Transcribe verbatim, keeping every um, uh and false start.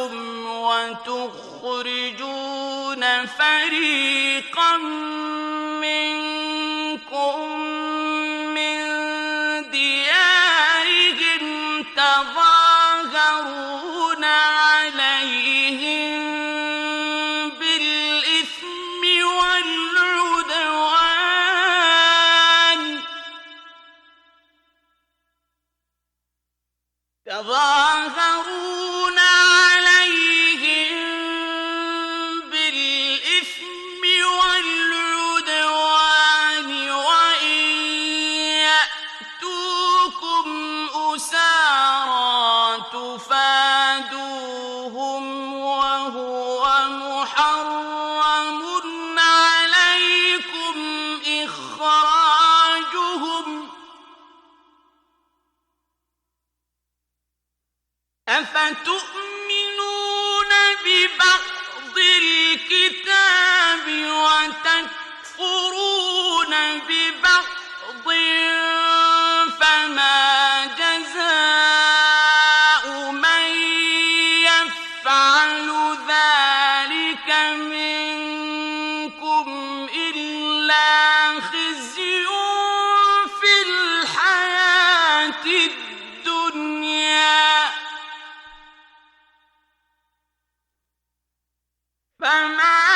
وتخرجون فريقا منكم من ديارهم تظاهرون عليهم بالإثم والعدوان تظاهرون عليهم بالإثم والعدوان وإن يأتوكم أسارى تفادوهم وهو محرم عليكم إخراجهم أفتؤمنون ببعض الكتاب وتكفرون ببعض فما جزاء من يفعل ذلك منكم إلا خزي في الحياة الدنيا فما